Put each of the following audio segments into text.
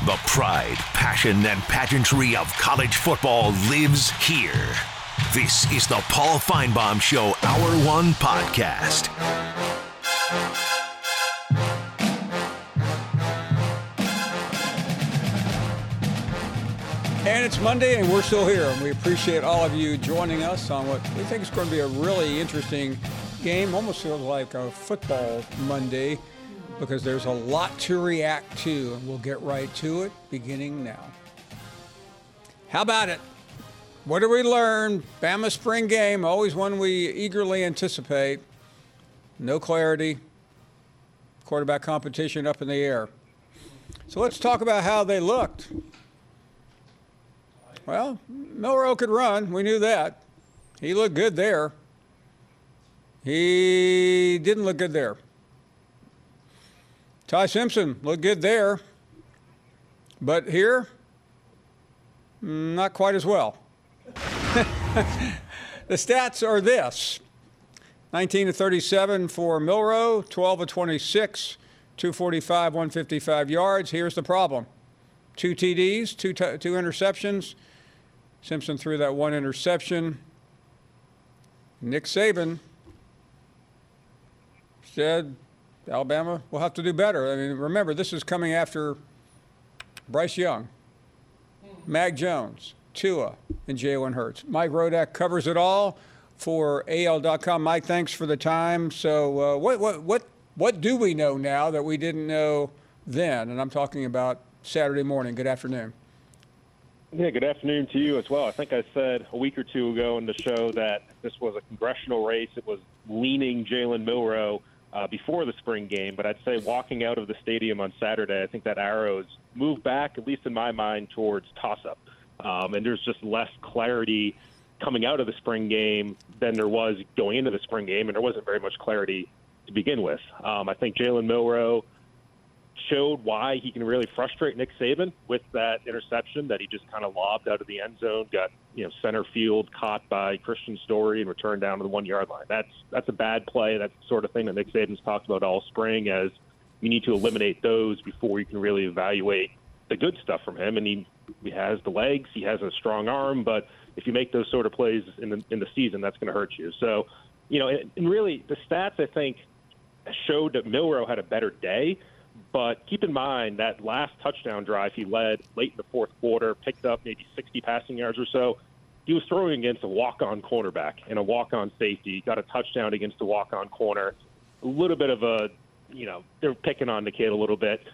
The pride, passion, and pageantry of college football lives here. This is the Paul Finebaum Show Hour 1 podcast. And it's Monday, and we're still here, and we appreciate all of you joining us on what we think is going to be a really interesting game. Almost feels like a football Monday because there's a lot to react to, and we'll get right to it beginning now. How about it? What did we learn? Bama spring game, always one we eagerly anticipate. No clarity. Quarterback competition up in the air. So let's talk about how they looked. Well, Milroe could run. We knew that. He looked good there. He didn't look good there. Ty Simpson looked good there. But here, not quite as well. The stats are this. 19 of 37 for Milroe, 12 of 26, 245, 155 yards. Here's the problem. 2 TDs, two interceptions. Simpson threw that one interception. Nick Saban said Alabama will have to do better. I mean, remember, this is coming after Bryce Young, Mac Jones, Tua, and Jalen Hurts. Mike Rodak covers it all for AL.com. Mike, thanks for the time. So what do we know now that we didn't know then? And I'm talking about Saturday morning. Good afternoon. Yeah, good afternoon to you as well. I think I said a week or two ago in the show that this was a congressional race. It was leaning Jalen Milroe before the spring game, but I'd say walking out of the stadium on Saturday, I think that arrow's moved back, at least in my mind, towards toss-up. And there's just less clarity coming out of the spring game than there was going into the spring game, and there wasn't very much clarity to begin with. I think Jalen Milroe showed why he can really frustrate Nick Saban with that interception that he just kind of lobbed out of the end zone, got center field caught by Christian Story and returned down to the 1 yard line. That's a bad play. That's the sort of thing that Nick Saban's talked about all spring, as you need to eliminate those before you can really evaluate the good stuff from him. And he has the legs, he has a strong arm, but if you make those sort of plays in the season, that's going to hurt you. So, and really the stats, I think, showed that Milroe had a better day. But keep in mind that last touchdown drive he led late in the fourth quarter, picked up maybe 60 passing yards or so. He was throwing against a walk-on cornerback and a walk-on safety, got a touchdown against a walk-on corner. A little bit of they're picking on the kid a little bit.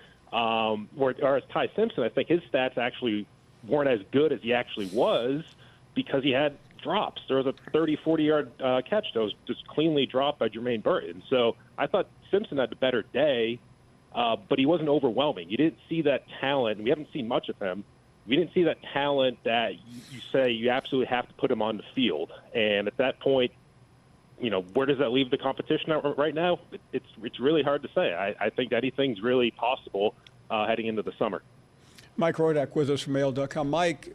Whereas Ty Simpson, I think his stats actually weren't as good as he actually was because he had drops. There was a 30, 40-yard catch that was just cleanly dropped by Jermaine Burton. So I thought Simpson had a better day. But he wasn't overwhelming. You didn't see that talent. We haven't seen much of him. We didn't see that talent that you say you absolutely have to put him on the field. And at that point, where does that leave the competition right now? It's really hard to say. I think anything's really possible heading into the summer. Mike Rodak with us from AL.com. Mike,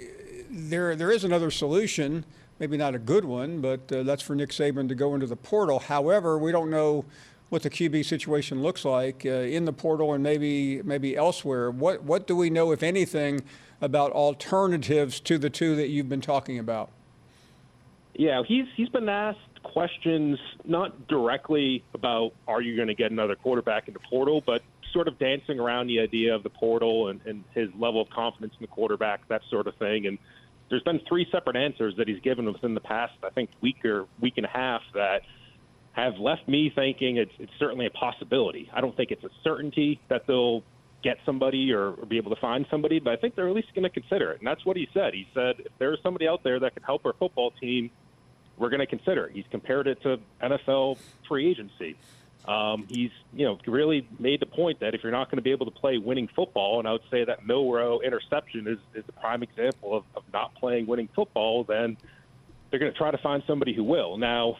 there is another solution, maybe not a good one, but that's for Nick Saban to go into the portal. However, we don't know what the QB situation looks like in the portal and maybe elsewhere. What do we know, if anything, about alternatives to the two that you've been talking about? Yeah, he's been asked questions not directly about are you going to get another quarterback in the portal, but sort of dancing around the idea of the portal and his level of confidence in the quarterback, that sort of thing. And there's been 3 separate answers that he's given within the past, I think, week and a half that have left me thinking it's certainly a possibility. I don't think it's a certainty that they'll get somebody or be able to find somebody, but I think they're at least going to consider it. And that's what he said. He said, if there's somebody out there that can help our football team, we're going to consider it. He's compared it to NFL free agency. He's really made the point that if you're not going to be able to play winning football, and I would say that Milroe interception is the prime example of not playing winning football, then they're going to try to find somebody who will. Now,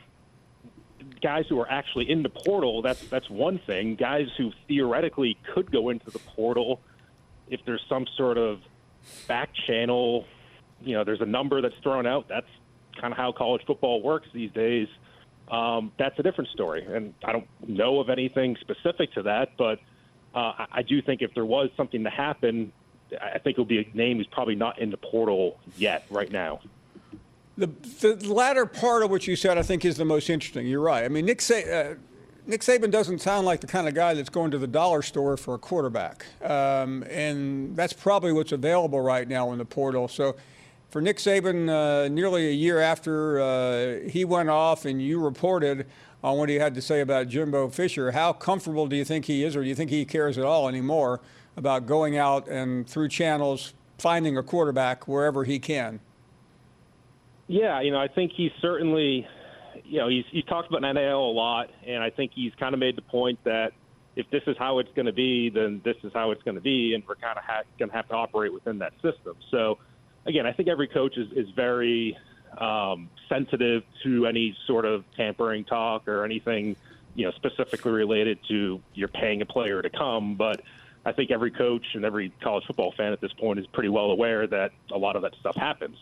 guys who are actually in the portal, that's one thing. Guys who theoretically could go into the portal, if there's some sort of back channel, there's a number that's thrown out. That's kind of how college football works these days. That's a different story. And I don't know of anything specific to that, but I do think if there was something to happen, I think it'll be a name who's probably not in the portal yet right now. The latter part of what you said, I think, is the most interesting. You're right. I mean, Nick Saban doesn't sound like the kind of guy that's going to the dollar store for a quarterback. And that's probably what's available right now in the portal. So for Nick Saban, nearly a year after he went off and you reported on what he had to say about Jimbo Fisher, how comfortable do you think he is, or do you think he cares at all anymore about going out and through channels finding a quarterback wherever he can? Yeah, I think he's certainly, he's talked about NIL a lot, and I think he's kind of made the point that if this is how it's going to be, then this is how it's going to be, and we're kind of going to have to operate within that system. So, again, I think every coach is very sensitive to any sort of tampering talk or anything, specifically related to you're paying a player to come. But I think every coach and every college football fan at this point is pretty well aware that a lot of that stuff happens.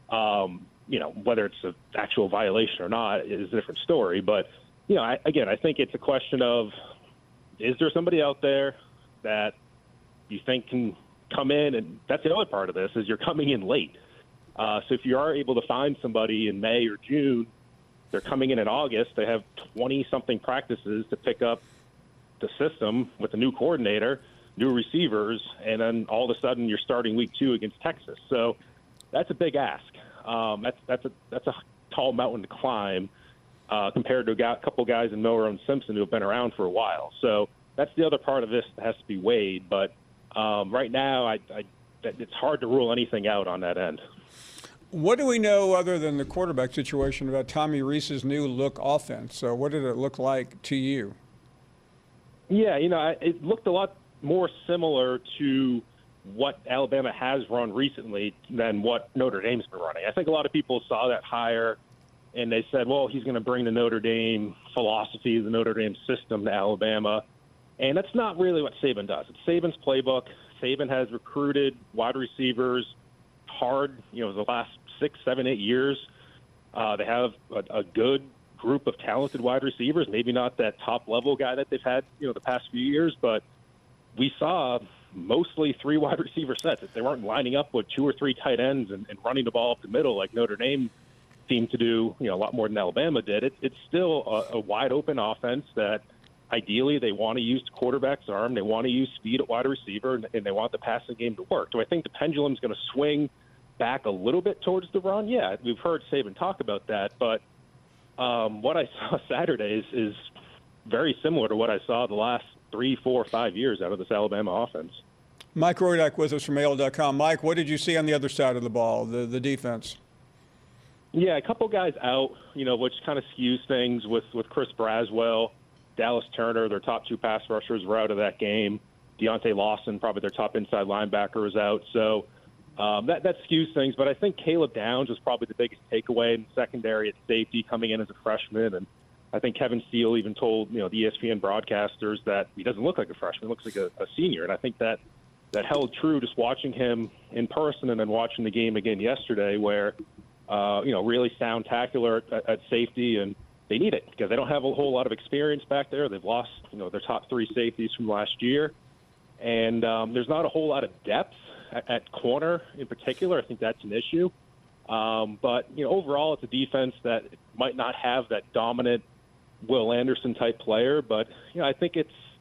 Whether it's an actual violation or not is a different story. But, I think it's a question of, is there somebody out there that you think can come in? And that's the other part of this, is you're coming in late. So if you are able to find somebody in May or June, they're coming in August, they have 20-something practices to pick up the system with a new coordinator, new receivers, and then all of a sudden you're starting week 2 against Texas. So that's a big ask. That's a tall mountain to climb compared to a couple guys in Milroe and Simpson who have been around for a while. So that's the other part of this that has to be weighed. But right now, it's hard to rule anything out on that end. What do we know other than the quarterback situation about Tommy Rees's new look offense? So what did it look like to you? Yeah, it looked a lot more similar to what Alabama has run recently than what Notre Dame's been running. I think a lot of people saw that hire and they said, well, he's going to bring the Notre Dame philosophy, the Notre Dame system to Alabama. And that's not really what Saban does. It's Saban's playbook. Saban has recruited wide receivers hard, the last 6, 7, 8 years. They have a good group of talented wide receivers, maybe not that top-level guy that they've had, the past few years, but we saw mostly 3 wide receiver sets. They weren't lining up with 2 or 3 tight ends and running the ball up the middle like Notre Dame seemed to do, a lot more than Alabama did. It's still a wide-open offense that ideally they want to use the quarterback's arm. They want to use speed at wide receiver, and they want the passing game to work. Do I think the pendulum's going to swing back a little bit towards the run? Yeah, we've heard Saban talk about that, but what I saw Saturday is very similar to what I saw the last 3, 4, 5 years out of this Alabama offense. Mike Roydak with us from AL.com. Mike, what did you see on the other side of the ball, the defense? Yeah, a couple guys out, which kind of skews things with Chris Braswell, Dallas Turner, their top 2 pass rushers were out of that game. Deontay Lawson, probably their top inside linebacker, was out. So that skews things. But I think Caleb Downs was probably the biggest takeaway in the secondary at safety coming in as a freshman. And I think Kevin Steele even told, the ESPN broadcasters that he doesn't look like a freshman, he looks like a senior. And I think that held true just watching him in person and then watching the game again yesterday where, really sound tackler at safety, and they need it because they don't have a whole lot of experience back there. They've lost, their top 3 safeties from last year. And there's not a whole lot of depth at corner in particular. I think that's an issue. But, overall it's a defense that might not have that dominant Will Anderson type player, but, I think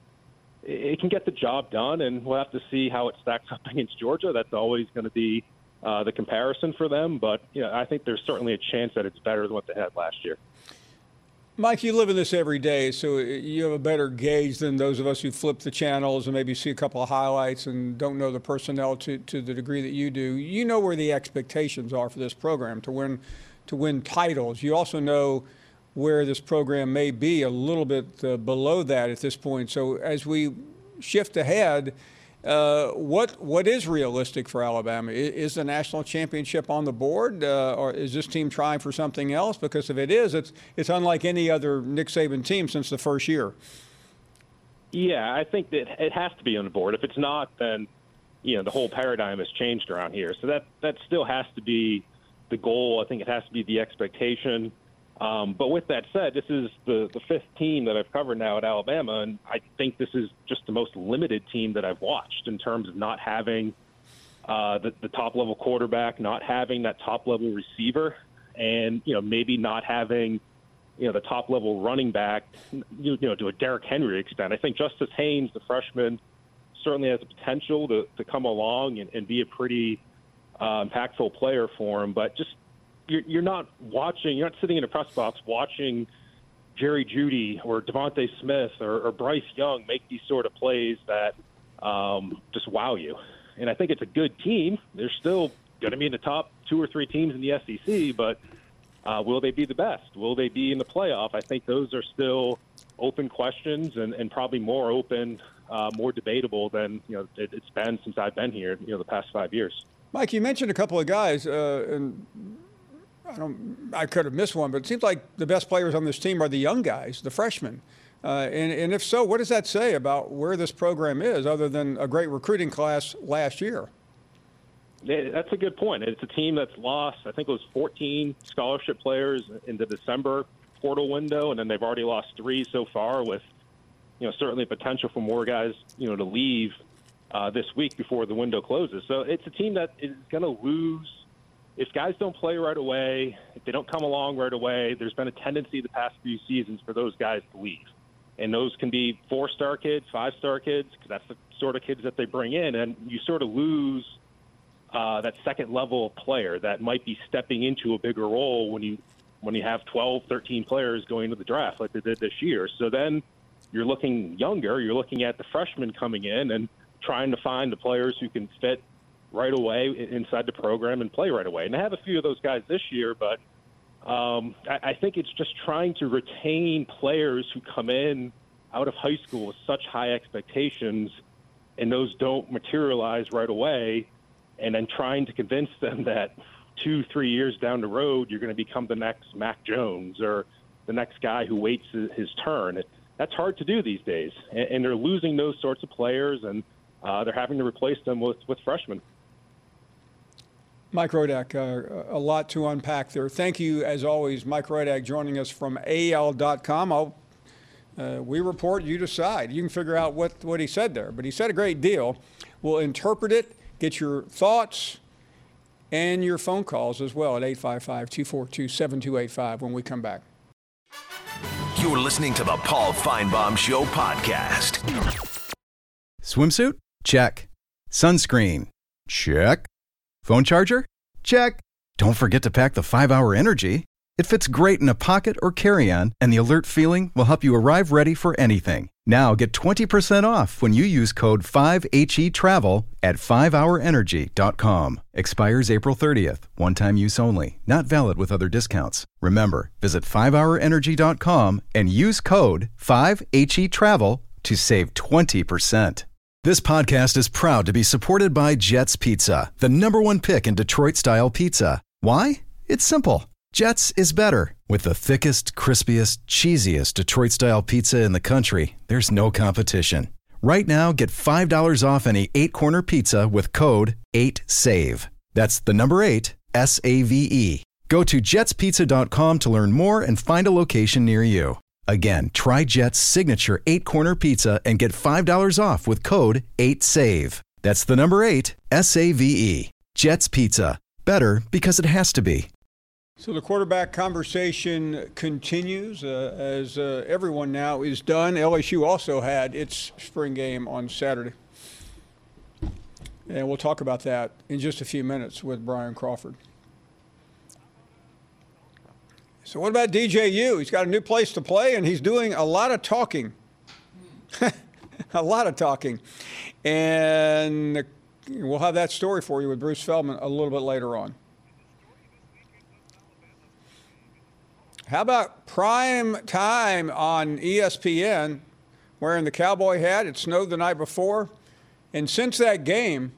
it can get the job done, and we'll have to see how it stacks up against Georgia. That's always going to be the comparison for them. But, I think there's certainly a chance that it's better than what they had last year. Mike, you live in this every day, so you have a better gauge than those of us who flip the channels and maybe see a couple of highlights and don't know the personnel to the degree that you do. You know where the expectations are for this program to win titles. You also know where this program may be a little bit below that at this point. So as we shift ahead, what is realistic for Alabama? Is the national championship on the board, or is this team trying for something else? Because if it is, it's unlike any other Nick Saban team since the first year. Yeah, I think that it has to be on the board. If it's not, then the whole paradigm has changed around here. So that still has to be the goal. I think it has to be the expectation. But with that said, this is the 5th team that I've covered now at Alabama, and I think this is just the most limited team that I've watched in terms of not having the top-level quarterback, not having that top-level receiver, and, maybe not having, the top-level running back, to a Derrick Henry extent. I think Justice Haynes, the freshman, certainly has the potential to come along and be a pretty impactful player for him. But just you're not sitting in a press box watching Jerry Jeudy or Devontae Smith or Bryce Young make these sort of plays that just wow you. And I think it's a good team. They're still going to be in the top 2 or 3 teams in the SEC, but will they be the best? Will they be in the playoff? I think those are still open questions and probably more open, more debatable than it's been since I've been here, the past 5 years. Mike, you mentioned a couple of guys, and I could have missed one, but it seems like the best players on this team are the young guys, the freshmen. And if so, what does that say about where this program is, other than a great recruiting class last year? That's a good point. It's a team that's lost, I think it was 14 scholarship players in the December portal window, and then they've already lost 3 so far, with certainly potential for more guys to leave this week before the window closes. So it's a team that is going to lose. If guys don't play right away, if they don't come along right away, there's been a tendency the past few seasons for those guys to leave. And those can be 4-star kids, 5-star kids, because that's the sort of kids that they bring in. And you sort of lose that second-level player that might be stepping into a bigger role when you have 12, 13 players going into the draft like they did this year. So then you're looking younger. You're looking at the freshmen coming in and trying to find the players who can fit right away inside the program and play right away. And I have a few of those guys this year, but I think it's just trying to retain players who come in out of high school with such high expectations, and those don't materialize right away, and then trying to convince them that 2-3 years down the road you're going to become the next Mac Jones or the next guy who waits his turn. That's hard to do these days, and they're losing those sorts of players, and they're having to replace them with freshmen. Mike Rodak, a lot to unpack there. Thank you, as always, Mike Rodak, joining us from AL.com. We report, you decide. You can figure out what he said there, but he said a great deal. We'll interpret it, get your thoughts, and your phone calls as well at 855-242-7285 when we come back. You're listening to the Paul Feinbaum Show podcast. Swimsuit? Check. Sunscreen? Check. Phone charger? Check. Don't forget to pack the 5-Hour Energy. It fits great in a pocket or carry-on, and the alert feeling will help you arrive ready for anything. Now get 20% off when you use code 5HETRAVEL at 5hourenergy.com. Expires April 30th. One-time use only. Not valid with other discounts. Remember, visit 5hourenergy.com and use code 5HETRAVEL to save 20%. This podcast is proud to be supported by Jets Pizza, the #1 pick in Detroit-style pizza. Why? It's simple. Jets is better. With the thickest, crispiest, cheesiest Detroit-style pizza in the country, there's no competition. Right now, get $5 off any 8-corner pizza with code 8SAVE. That's the number 8, SAVE. Go to jetspizza.com to learn more and find a location near you. Again, try Jet's signature 8-corner pizza and get $5 off with code 8SAVE. That's the number 8, SAVE. Jet's Pizza. Better because it has to be. So the quarterback conversation continues as everyone now is done. LSU also had its spring game on Saturday. And we'll talk about that in just a few minutes with Brian Crawford. So what about DJU? He's got a new place to play, and he's doing a lot of talking. A lot of talking. And we'll have that story for you with Bruce Feldman a little bit later on. How about prime time on ESPN, wearing the cowboy hat? It snowed the night before. And since that game,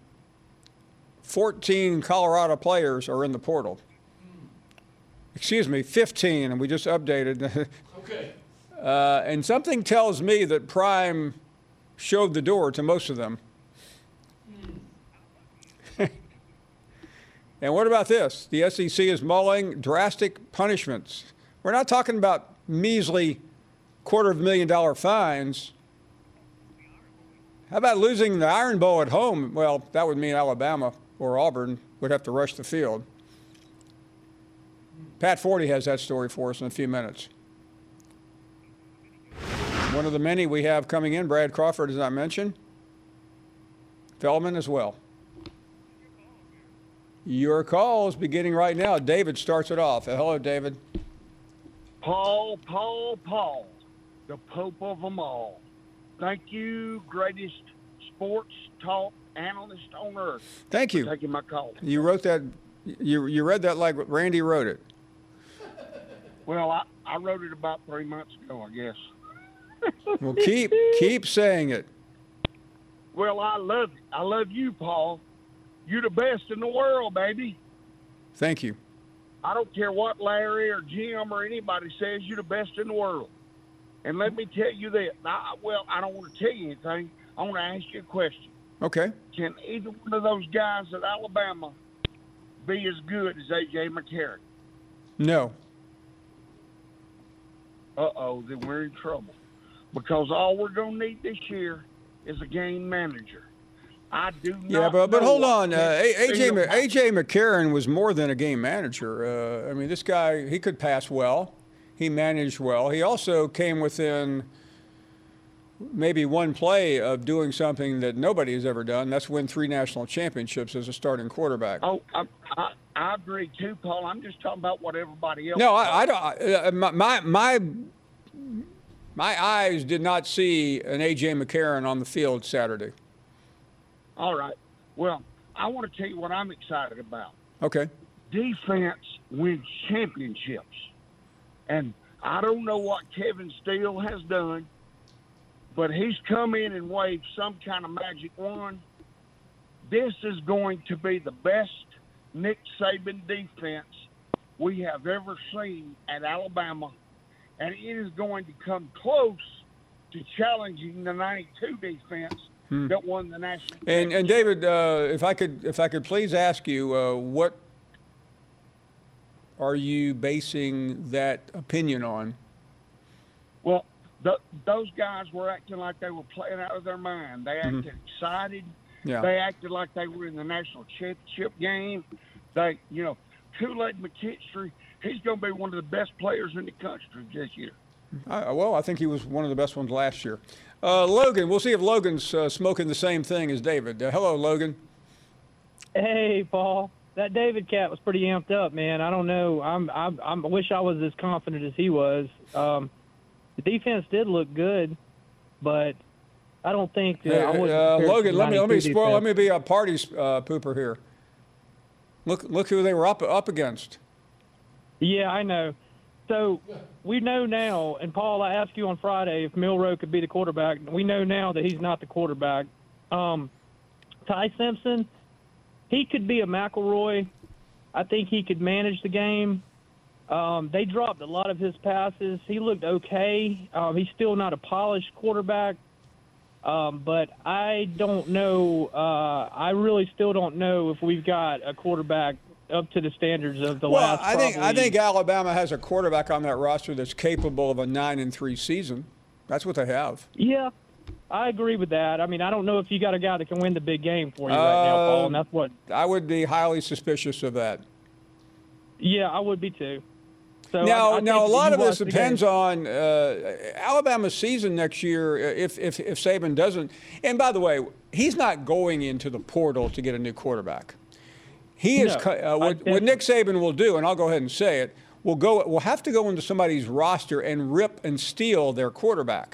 14 Colorado players are in the portal. Excuse me, 15, and we just updated. Okay. And something tells me that Prime showed the door to most of them. And what about this? The SEC is mulling drastic punishments. We're not talking about measly $250,000 fines. How about losing the Iron Bowl at home? Well, that would mean Alabama or Auburn would have to rush the field. Pat Forty has that story for us in a few minutes. One of the many we have coming in, Brad Crawford, as I mentioned. Feldman as well. Your call is beginning right now. David starts it off. Hello, David. Paul, the Pope of them all. Thank you, greatest sports talk analyst on earth. Thank you. For taking my call. You wrote that. You read that like Randy wrote it. Well, I wrote it about 3 months ago, I guess. Well, keep saying it. Well, I love it. I love you, Paul. You're the best in the world, baby. Thank you. I don't care what Larry or Jim or anybody says, you're the best in the world. And let me tell you this. I don't want to tell you anything. I want to ask you a question. Okay. Can either one of those guys at Alabama be as good as A.J. McCarron? No. Uh-oh, then we're in trouble. Because all we're going to need this year is a game manager. I do not. Yeah, but hold on. A.J. McCarron was more than a game manager. I mean, this guy, he could pass well. He managed well. He also came within maybe one play of doing something that nobody has ever done. That's win 3 national championships as a starting quarterback. Oh, I agree too, Paul. I'm just talking about what everybody else. No, I don't. My eyes did not see an A.J. McCarron on the field Saturday. All right. Well, I want to tell you what I'm excited about. Okay. Defense wins championships. And I don't know what Kevin Steele has done, but he's come in and waved some kind of magic wand. This is going to be the best Nick Saban defense we have ever seen at Alabama, and it is going to come close to challenging the 92 defense that won the national championship. And David, if I could please ask you, what are you basing that opinion on? Well, those guys were acting like they were playing out of their mind. They acted excited. Yeah. They acted like they were in the national championship game. Kool-Aid McKinstry, he's going to be one of the best players in the country this year. I think he was one of the best ones last year. Logan, we'll see if Logan's smoking the same thing as David. Hello, Logan. Hey, Paul. That David cat was pretty amped up, man. I don't know. I wish I was as confident as he was. The defense did look good, but I don't think I wasn't Logan, let me be a party pooper here. Look who they were up against. Yeah, I know. So we know now, and Paul, I asked you on Friday if Milroe could be the quarterback. We know now that he's not the quarterback. Ty Simpson, he could be a McElroy. I think he could manage the game. They dropped a lot of his passes. He looked okay. He's still not a polished quarterback. But I don't know. I really still don't know if we've got a quarterback up to the standards of the last. I think Alabama has a quarterback on that roster that's capable of a 9-3 season. That's what they have. Yeah, I agree with that. I mean, I don't know if you got a guy that can win the big game for you right now, Paul, and that's what. I would be highly suspicious of that. Yeah, I would be too. So now, a lot of this depends on Alabama's season next year. If Saban doesn't, and by the way, he's not going into the portal to get a new quarterback. He is what Nick Saban will do, and I'll go ahead and say it. We'll have to go into somebody's roster and rip and steal their quarterback.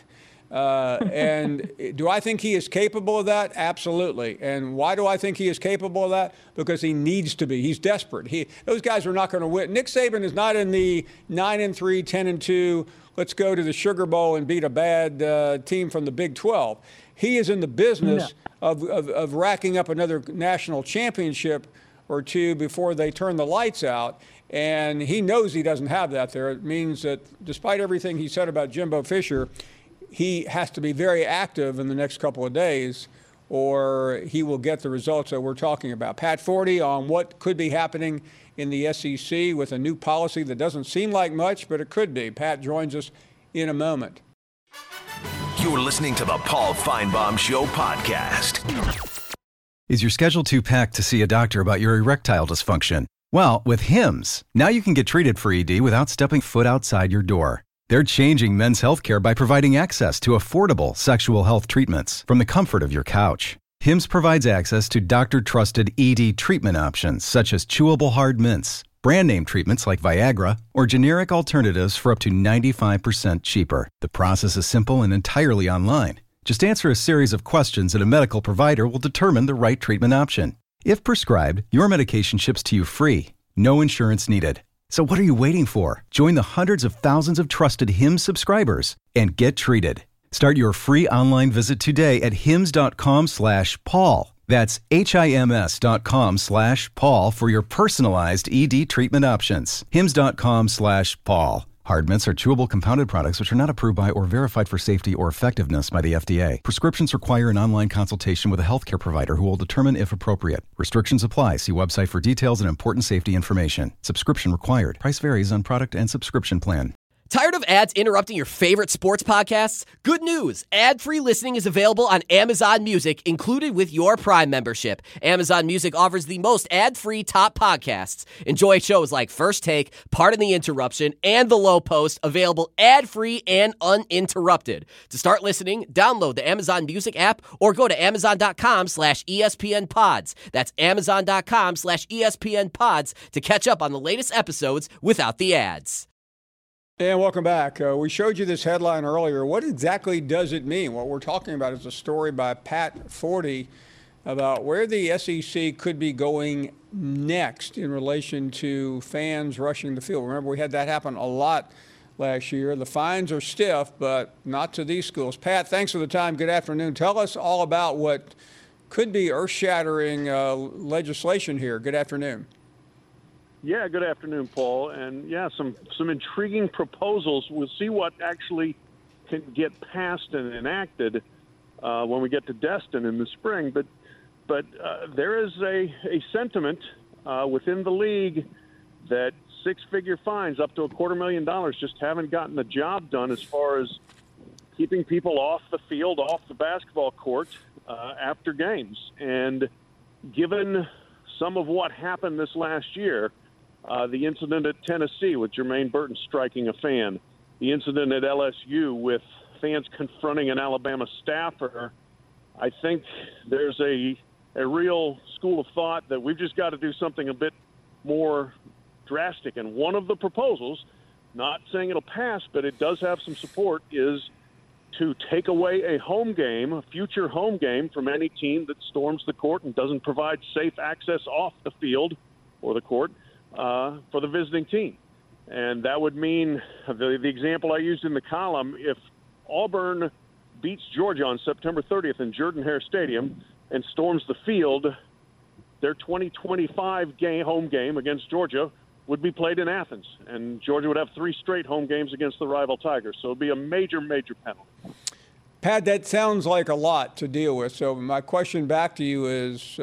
And do I think he is capable of that? Absolutely. And why do I think he is capable of that? Because he needs to be. He's desperate. Those guys are not going to win. Nick Saban is not in the 9-3, 10-2. Let's go to the Sugar Bowl and beat a bad team from the Big 12. He is in the business of racking up another national championship or two before they turn the lights out. And he knows he doesn't have that there. It means that despite everything he said about Jimbo Fisher, he has to be very active in the next couple of days or he will get the results that we're talking about. Pat Forty on what could be happening in the SEC with a new policy that doesn't seem like much, but it could be. Pat joins us in a moment. You're listening to the Paul Feinbaum Show podcast. Is your schedule too packed to see a doctor about your erectile dysfunction? Well, with Hims, now you can get treated for ED without stepping foot outside your door. They're changing men's healthcare by providing access to affordable sexual health treatments from the comfort of your couch. Hims provides access to doctor-trusted ED treatment options such as chewable hard mints, brand name treatments like Viagra, or generic alternatives for up to 95% cheaper. The process is simple and entirely online. Just answer a series of questions and a medical provider will determine the right treatment option. If prescribed, your medication ships to you free. No insurance needed. So what are you waiting for? Join the hundreds of thousands of trusted Hims subscribers and get treated. Start your free online visit today at hims.com/Paul. That's HIMS.com/Paul for your personalized ED treatment options. hims.com/Paul. Hard mints are chewable compounded products which are not approved by or verified for safety or effectiveness by the FDA. Prescriptions require an online consultation with a healthcare provider who will determine if appropriate. Restrictions apply. See website for details and important safety information. Subscription required. Price varies on product and subscription plan. Tired of ads interrupting your favorite sports podcasts? Good news! Ad-free listening is available on Amazon Music, included with your Prime membership. Amazon Music offers the most ad-free top podcasts. Enjoy shows like First Take, Pardon the Interruption, and The Low Post, available ad-free and uninterrupted. To start listening, download the Amazon Music app or go to amazon.com/ESPN Pods. That's amazon.com/ESPN Pods to catch up on the latest episodes without the ads. And welcome back. We showed you this headline earlier. What exactly does it mean? What we're talking about is a story by Pat Forty about where the SEC could be going next in relation to fans rushing the field. Remember, we had that happen a lot last year. The fines are stiff, but not to these schools. Pat, thanks for the time. Good afternoon. Tell us all about what could be earth-shattering legislation here. Good afternoon. Yeah, good afternoon, Paul. And yeah, some intriguing proposals. We'll see what actually can get passed and enacted when we get to Destin in the spring. But there is a sentiment within the league that six-figure fines up to $250,000 just haven't gotten the job done as far as keeping people off the field, off the basketball court after games. And given some of what happened this last year, the incident at Tennessee with Jermaine Burton striking a fan, the incident at LSU with fans confronting an Alabama staffer, I think there's a real school of thought that we've just got to do something a bit more drastic. And one of the proposals, not saying it'll pass, but it does have some support, is to take away a home game, a future home game, from any team that storms the court and doesn't provide safe access off the field or the court for the visiting team. And that would mean, the example I used in the column, if Auburn beats Georgia on September 30th in Jordan-Hare Stadium and storms the field, their 2025 home game against Georgia would be played in Athens, and Georgia would have 3 straight home games against the rival Tigers. So it would be a major, major penalty. Pat, that sounds like a lot to deal with. So my question back to you is,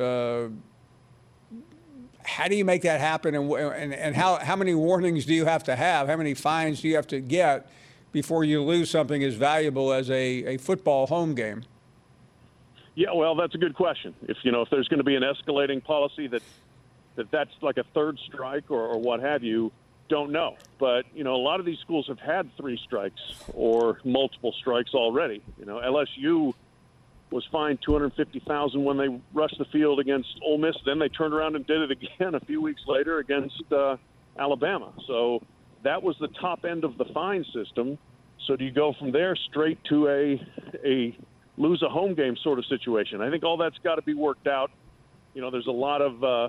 how do you make that happen, and how many warnings do you have to have? How many fines do you have to get before you lose something as valuable as a football home game? Yeah, well, that's a good question. If there's going to be an escalating policy that's like a third strike or what have you, don't know. But, a lot of these schools have had 3 strikes or multiple strikes already. LSU was fined $250,000 when they rushed the field against Ole Miss. Then they turned around and did it again a few weeks later against Alabama. So that was the top end of the fine system. So do you go from there straight to a lose a home game sort of situation? I think all that's got to be worked out. There's a lot of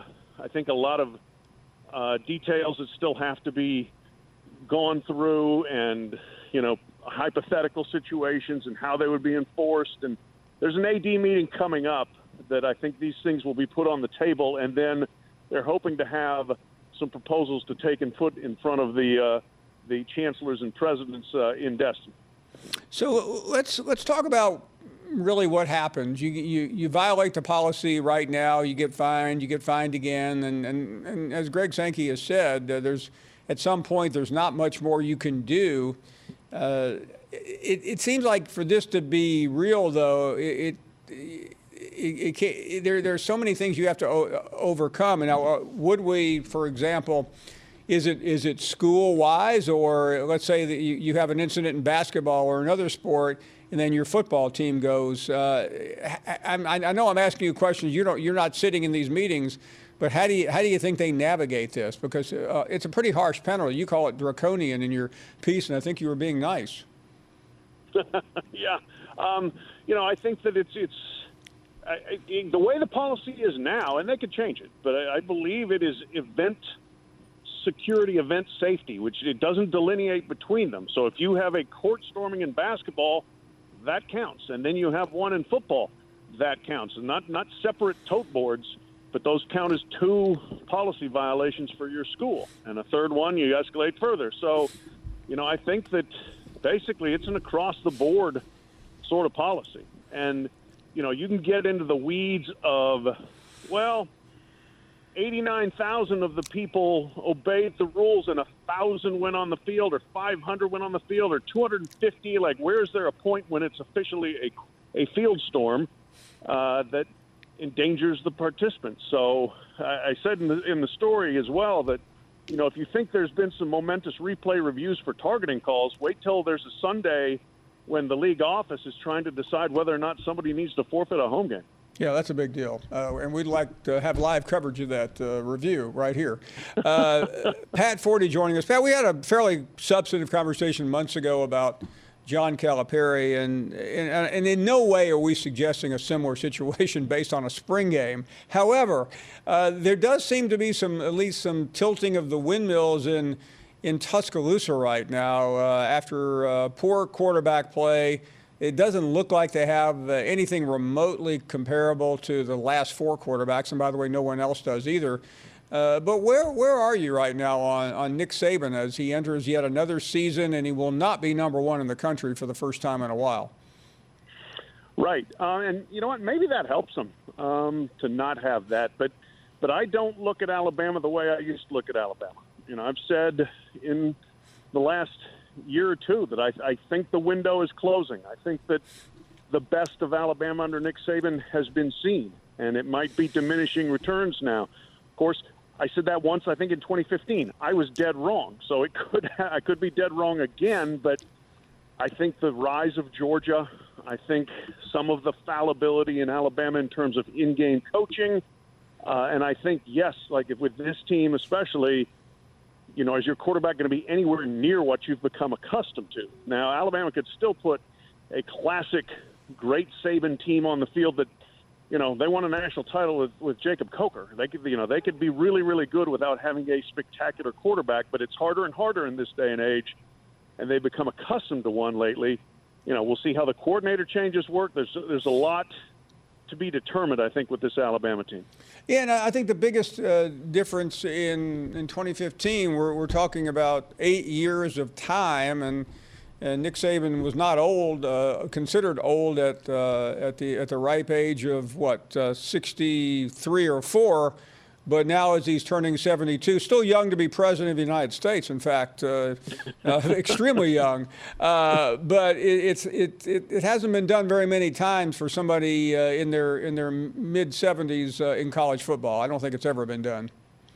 details that still have to be gone through, and hypothetical situations and how they would be enforced. And there's an AD meeting coming up that I think these things will be put on the table, and then they're hoping to have some proposals to take and put in front of the chancellors and presidents in Destin. So let's talk about really what happens. You violate the policy right now, you get fined again, and as Greg Sankey has said, there's at some point there's not much more you can do. It seems like for this to be real, though, it there's so many things you have to overcome. And now, would we, for example, is it school-wise, or let's say that you have an incident in basketball or another sport, and then your football team goes. I know I'm asking you questions. You're not sitting in these meetings, but how do you think they navigate this? Because it's a pretty harsh penalty. You call it draconian in your piece, and I think you were being nice. Yeah, I think that it's the way the policy is now, and they could change it, but I believe it is event security, event safety, which it doesn't delineate between them. So if you have a court storming in basketball, that counts, and then you have one in football, that counts, and not separate tote boards, but those count as 2 policy violations for your school, and a third one you escalate further. So, I think that basically it's an across-the-board sort of policy. And, you can get into the weeds of, 89,000 of the people obeyed the rules and 1,000 went on the field, or 500 went on the field, or 250. Like, where's there a point when it's officially a field storm that endangers the participants? So I said in the story as well that, if you think there's been some momentous replay reviews for targeting calls, wait till there's a Sunday when the league office is trying to decide whether or not somebody needs to forfeit a home game. Yeah, that's a big deal. And we'd like to have live coverage of that review right here. Pat Forty joining us. Pat, we had a fairly substantive conversation months ago about John Calipari, and in no way are we suggesting a similar situation based on a spring game. However, there does seem to be at least some tilting of the windmills in Tuscaloosa right now after poor quarterback play. It doesn't look like they have anything remotely comparable to the last 4 quarterbacks, and by the way, no one else does either. But where are you right now on Nick Saban as he enters yet another season, and he will not be number 1 in the country for the first time in a while? Right, and you know what? Maybe that helps him to not have that. But I don't look at Alabama the way I used to look at Alabama. I've said in the last year or two that I think the window is closing. I think that the best of Alabama under Nick Saban has been seen, and it might be diminishing returns now. Of course, I said that once, I think in 2015. I was dead wrong, so I could be dead wrong again, but I think the rise of Georgia, I think some of the fallibility in Alabama in terms of in-game coaching, and I think, yes, like with this team especially, is your quarterback going to be anywhere near what you've become accustomed to? Now, Alabama could still put a classic, great Saban team on the field that, they won a national title with Jacob Coker. They could be really, really good without having a spectacular quarterback, but it's harder and harder in this day and age, and they've become accustomed to one lately. We'll see how the coordinator changes work. There's a lot to be determined, I think, with this Alabama team. Yeah, and I think the biggest difference in 2015, we're talking about 8 years of time, and Nick Saban was not old, considered old at the ripe age of 63 or 4, but now as he's turning 72, still young to be president of the United States. In fact, extremely young. But it hasn't been done very many times for somebody in their mid 70s in college football. I don't think it's ever been done.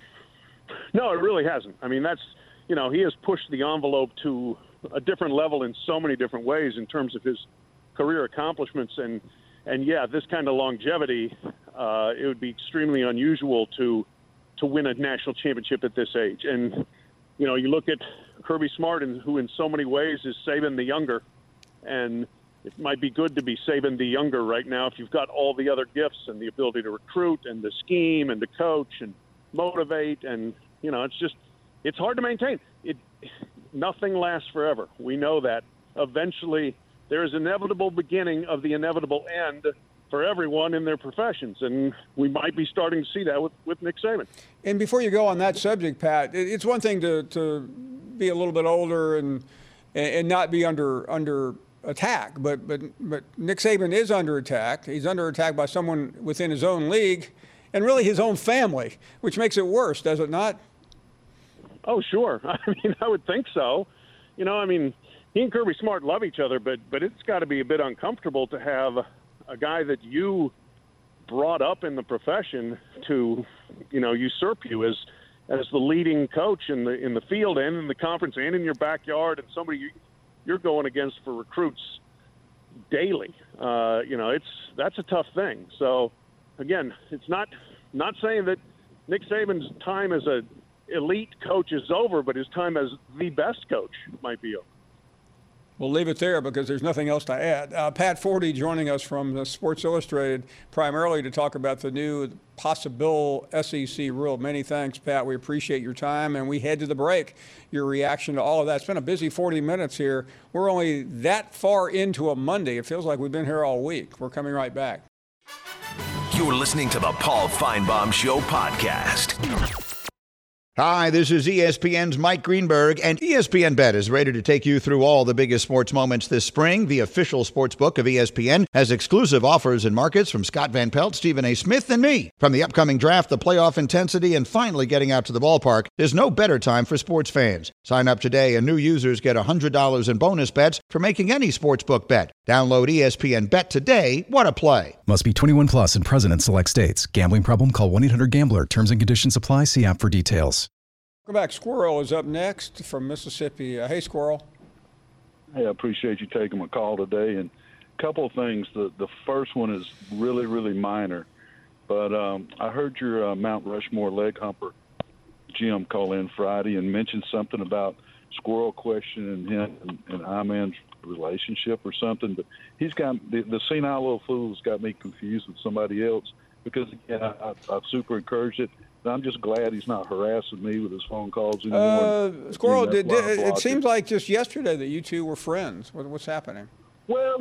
No, it really hasn't. I mean, he has pushed the envelope to a different level in so many different ways in terms of his career accomplishments. And yeah, this kind of longevity, it would be extremely unusual to win a national championship at this age. And, you look at Kirby Smart, who in so many ways is Saban the younger. And it might be good to be Saban the younger right now if you've got all the other gifts and the ability to recruit and the scheme and to coach and motivate. And, it's hard to maintain. Nothing lasts forever. We know that. Eventually, there is an inevitable beginning of the inevitable end for everyone in their professions, and we might be starting to see that with Nick Saban. And before you go on that subject, Pat, it's one thing to be a little bit older and not be under attack, but Nick Saban is under attack. He's under attack by someone within his own league and really his own family, which makes it worse, does it not? Oh, sure. I mean, I would think so. He and Kirby Smart love each other, but it's got to be a bit uncomfortable to have a guy that you brought up in the profession to, usurp you as the leading coach in the field and in the conference and in your backyard, and somebody you're going against for recruits daily. That's a tough thing. So again, it's not saying that Nick Saban's time as an elite coach is over, but his time as the best coach might be over. We'll leave it there because there's nothing else to add. Pat Forty joining us from Sports Illustrated, primarily to talk about the new possible SEC rule. Many thanks, Pat. We appreciate your time, and we head to the break. Your reaction to all of that. It's been a busy 40 minutes here. We're only that far into a Monday. It feels like we've been here all week. We're coming right back. You're listening to the Paul Feinbaum Show podcast. Hi, this is ESPN's Mike Greenberg, and ESPN Bet is ready to take you through all the biggest sports moments this spring. The official sports book of ESPN has exclusive offers and markets from Scott Van Pelt, Stephen A. Smith, and me. From the upcoming draft, the playoff intensity, and finally getting out to the ballpark, there's no better time for sports fans. Sign up today, and new users get $100 in bonus bets for making any sportsbook bet. Download ESPN Bet today. What a play. Must be 21 plus and present in select states. Gambling problem? Call 1-800-GAMBLER. Terms and conditions apply. See app for details. Welcome back. Squirrel is up next from Mississippi. Hey, Squirrel. Hey, I appreciate you taking my call today. And a couple of things. The first one is really, really minor. But I heard your Mount Rushmore leg humper Jim call in Friday and mention something about Squirrel questioning him and Iman's relationship or something. But he's got the senile little fool's got me confused with somebody else because, again, I've super encouraged it. I'm just glad he's not harassing me with his phone calls anymore. Squirrel, it seems like just yesterday that you two were friends. What's happening? Well,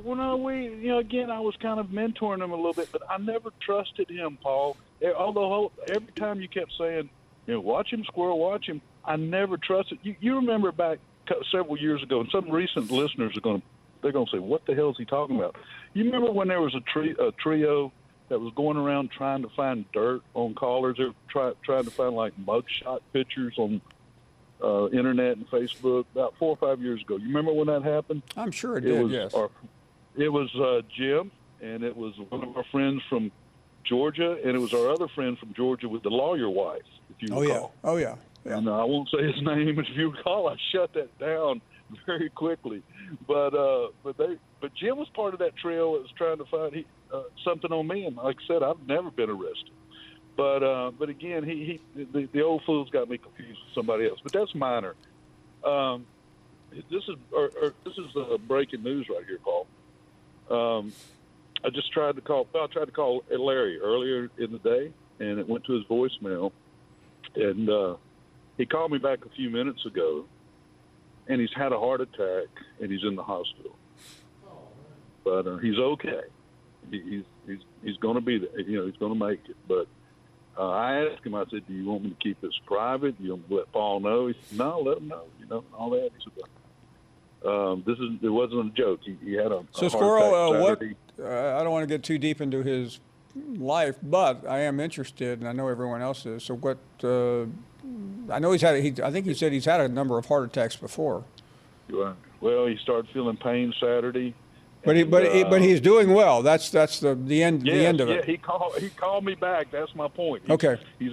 again, I was kind of mentoring him a little bit, but I never trusted him, Paul. Although every time you kept saying, watch him, Squirrel, watch him, I never trusted. You remember back several years ago, and some recent listeners they're going to say, what the hell is he talking about? You remember when there was a trio that was going around trying to find dirt on callers? They were trying to find, like, mugshot pictures on internet and Facebook about 4 or 5 years ago. You remember when that happened? I'm sure it did, yes. It was Jim, and it was one of our friends from Georgia, and it was our other friend from Georgia with the lawyer wife, if you recall. Oh, yeah. And I won't say his name, but if you recall, I shut that down very quickly. But Jim was part of that trio that was trying to find something on me, and like I said, I've never been arrested. But again, the old fool's got me confused with somebody else. But that's minor. This is breaking news right here, Paul. I tried to call Larry earlier in the day, and it went to his voicemail. And he called me back a few minutes ago, and he's had a heart attack, and he's in the hospital. But he's okay. He's going to be there. He's going to make it. But I asked him, I said, do you want me to keep this private? Do you want me to let Paul know? He said, no, let him know, all that. He said, it wasn't a joke. He had a So, Squirrel, I don't want to get too deep into his life, but I am interested, and I know everyone else is. So what I know I think he said he's had a number of heart attacks before. Well, he started feeling pain Saturday. But he's doing well. That's the end. Yeah, the end of it. Yeah, he called me back. That's my point. Okay. He's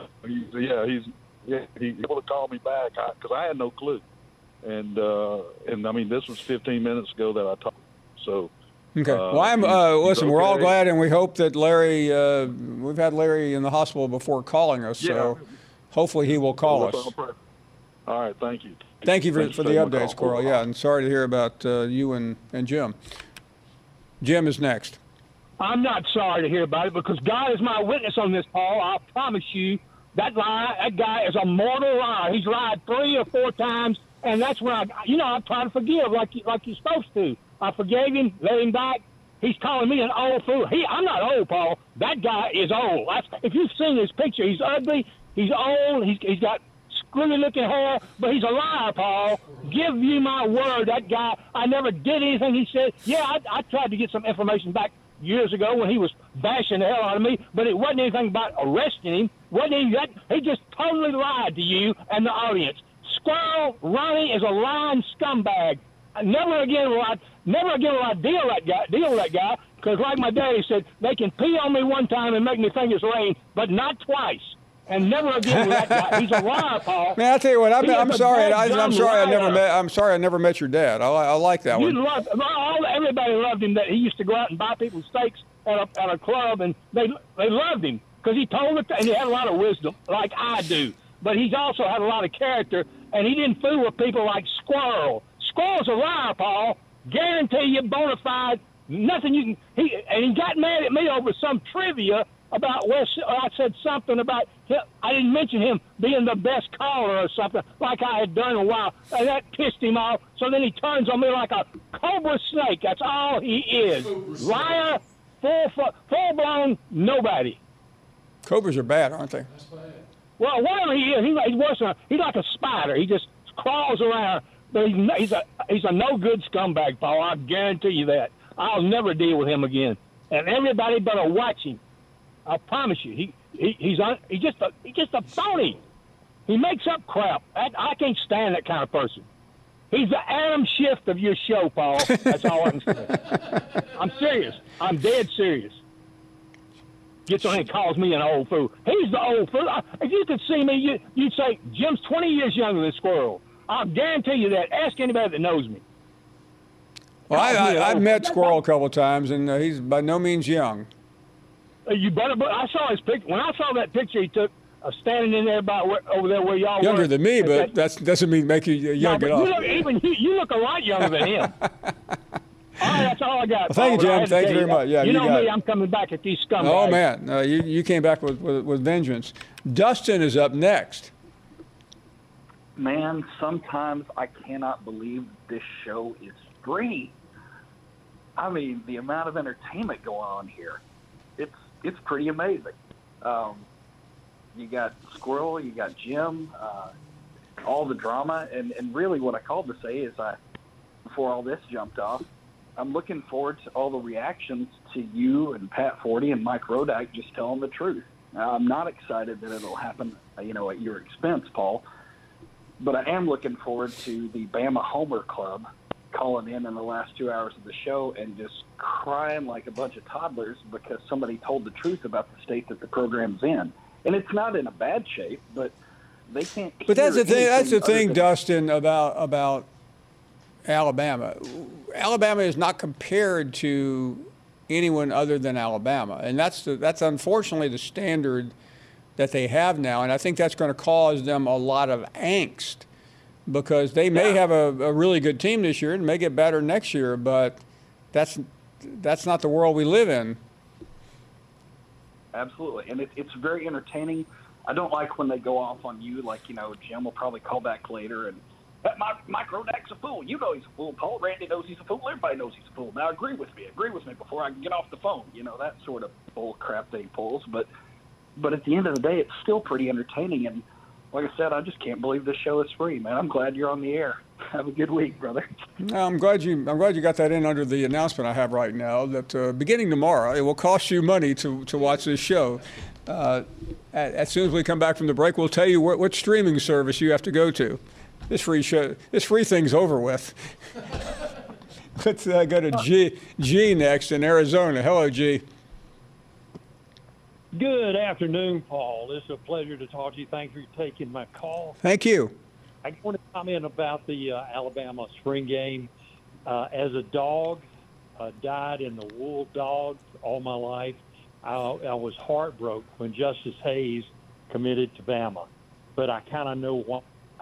able to call me back because I had no clue, and I mean this was 15 minutes ago that I talked. So. Okay. Well, listen. We're all glad, and we hope that Larry. We've had Larry in the hospital before calling us, so hopefully he will call us. All right. Thank you. Thank you for the update, Squirrel. Yeah, and sorry to hear about you and Jim. Jim is next. I'm not sorry to hear about it because God is my witness on this, Paul. I promise you that guy is a mortal liar. He's lied 3 or 4 times, and that's when I try to forgive like you're supposed to. I forgave him, let him back. He's calling me an old fool. I'm not old, Paul. That guy is old. If you've seen his picture, he's ugly. He's old. He's got screwy-looking hair, but he's a liar, Paul. Give you my word, that guy. I never did anything he said. Yeah, I tried to get some information back years ago when he was bashing the hell out of me, but it wasn't anything about arresting him. He just totally lied to you and the audience. Squirrel, Ronnie is a lying scumbag. never again will I deal that guy. Because like my daddy said, they can pee on me one time and make me think it's rain, but not twice. And never again with that guy. He's a liar, Paul. Man, I tell you what, I'm sorry. I'm sorry liar. I never met your dad. I like that one. Everybody loved him. That he used to go out and buy people steaks at a club, and they loved him because he told it, and he had a lot of wisdom, like I do. But he's also had a lot of character, and he didn't fool with people like Squirrel. Squirrel's a liar, Paul. Guarantee you, bona fide. Nothing you can. He got mad at me over some trivia about West. I said something about him. I didn't mention him being the best caller or something like I had done a while, and that pissed him off. So then he turns on me like a cobra snake. That's all he is. Liar, full blown nobody. Cobras are bad, aren't they? That's bad. Well, whatever he is, he's like a spider. He just crawls around. But he's a no good scumbag, Paul. I guarantee you that. I'll never deal with him again. And everybody better watch him. I promise you. He's just a phony. He makes up crap. I can't stand that kind of person. He's the Adam Schiff of your show, Paul. That's all I can say. I'm serious. I'm dead serious. Gets on and calls me an old fool. He's the old fool. If you could see me, you'd say, Jim's 20 years younger than Squirrel. I'll guarantee you that. Ask anybody that knows me. Well, I've met Squirrel a couple of times, and he's by no means young. You better. But I saw his picture. When I saw that picture he took standing in there over there where y'all younger were, than me, but that doesn't mean make you young at all. You look a lot younger than him. All right, that's all I got. Well, thank you, Jim. Thank you very much. Yeah, you know me. I'm coming back at these scumbags. Oh man, you came back with vengeance. Dustin is up next. Man, sometimes I cannot believe this show is free. I mean, the amount of entertainment going on here, it's pretty amazing. You got Squirrel, you got Jim, all the drama, and really what I called to say is before all this jumped off, I'm looking forward to all the reactions to you and Pat Forty and Mike Rodak just telling the truth. Now, I'm not excited that it'll happen, at your expense, Paul. But I am looking forward to the Bama Homer Club calling in the last 2 hours of the show and just crying like a bunch of toddlers because somebody told the truth about the state that the program's in. And it's not in a bad shape, but they can't. But that's the thing. That's the thing, Dustin, about Alabama. Alabama is not compared to anyone other than Alabama, and that's unfortunately the standard that they have now, and I think that's going to cause them a lot of angst because they may have a really good team this year and may get better next year, but that's not the world we live in. Absolutely, and it's very entertaining. I don't like when they go off on you, like, Jim will probably call back later and Mike Rodak's a fool. You know he's a fool. Paul Randy knows he's a fool. Everybody knows he's a fool. Now agree with me before I can get off the phone. That sort of bull crap that he pulls, but at the end of the day, it's still pretty entertaining. And like I said, I just can't believe this show is free, man. I'm glad you're on the air. Have a good week, brother. I'm glad you got that in under the announcement I have right now that beginning tomorrow, it will cost you money to watch this show. As soon as we come back from the break, we'll tell you what streaming service you have to go to. This free thing's over with. Let's go to G next in Arizona. Hello, G. Good afternoon, Paul. It's a pleasure to talk to you. Thanks for taking my call. Thank you. I want to comment about the Alabama spring game. As a dog, died in the wool dogs all my life. I was heartbroken when Justice Hayes committed to Bama, but I kind of know why.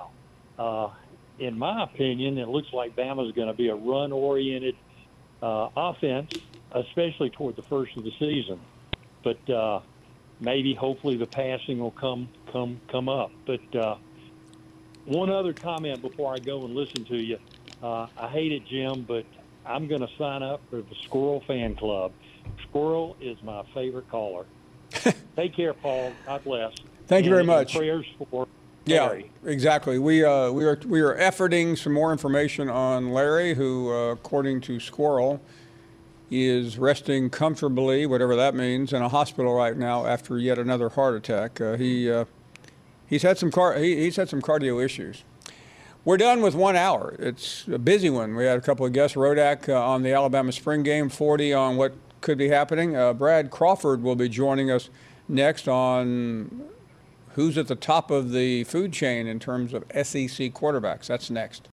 In my opinion, it looks like Bama is going to be a run-oriented offense, especially toward the first of the season. But hopefully, the passing will come up. But one other comment before I go and listen to you. I hate it, Jim, but I'm going to sign up for the Squirrel fan club. Squirrel is my favorite caller. Take care, Paul. God bless. Thank you very much. Prayers for Larry. Yeah, exactly. We are efforting some more information on Larry, who, according to Squirrel, is resting comfortably, whatever that means, in a hospital right now after yet another heart attack. He's had some cardio issues. We're done with 1 hour. It's a busy one. We had a couple of guests, Rodak on the Alabama spring game, 40 on what could be happening. Brad Crawford will be joining us next on who's at the top of the food chain in terms of SEC quarterbacks. That's next.